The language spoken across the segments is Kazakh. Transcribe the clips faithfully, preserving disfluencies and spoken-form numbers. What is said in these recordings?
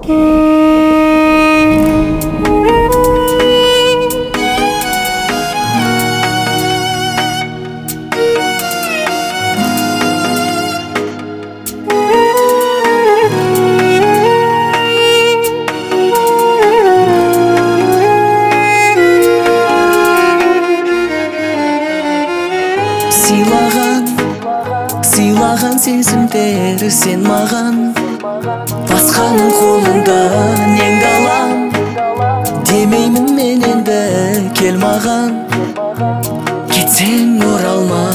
Сыйлаган, сыйлаган сезимдер сен маган, басканын колунда неңди алам. Демеймин мен энди кел маган, кетсең оралма.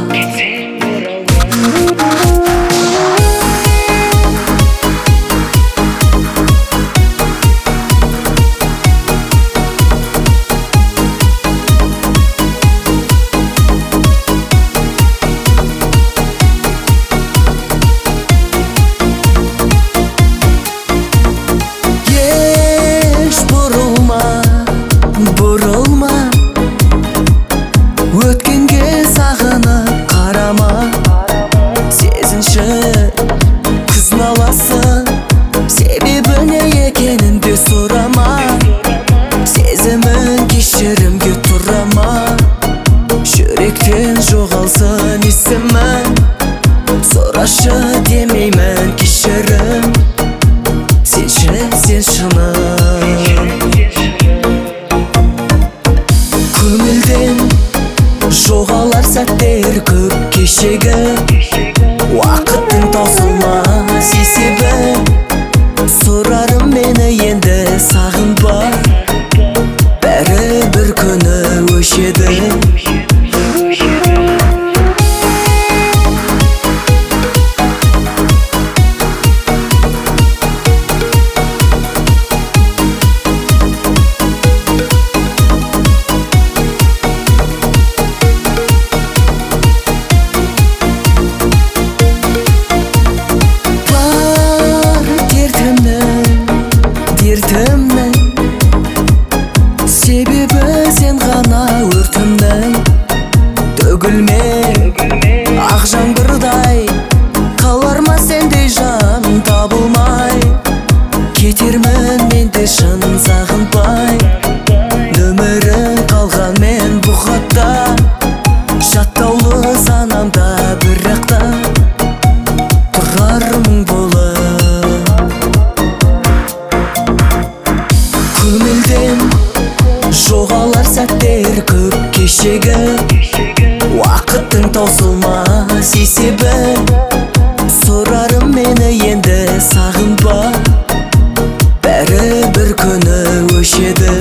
Өткенге сағынып қарама, сезінші күз наласын, себебі не екенін де сұрама. Сезімін кешірімге тұрама, жүректен жоғалсын есімін. Сұрашы демеймін кешірім, сенші сен шыным. Көңілден жоғалар сәттер көп кешегі, уақыттың таусылмас есебі. Сұрарым мені енді сағынба, бәрі бір күні өшеді. Себебі сен ғана өртімнің, төгілме ақ жаңбырдай. Қалар ма сендей жан табылмай, кетермін мен де шын сағынбай. Нөмірің қалған мен бұл хатта, жаттаулы санамда бірақта тұрар мың болып. Көңілден жоғалар сәттер көп кешегі, уақыттың таусылмас есебі. Сұрарым мені енді сағынба, бәрі бір күні өшеді.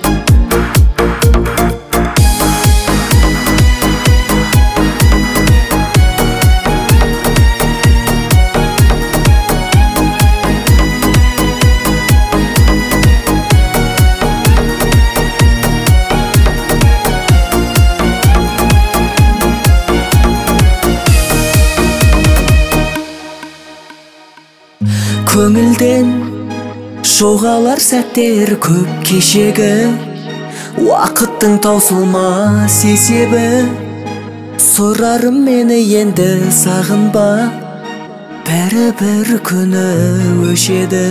Көңілден жоғалар сәттер көп кешегі, уақыттың таусылмас есебі. Сұрарым мені енді сағынба, бәрі бір күні өшеді.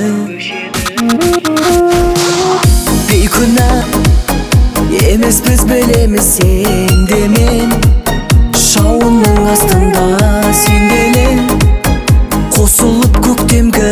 Бейкүнә емес біз білеміз сен де мен, жауынның астында сенделен қосылып көктемгі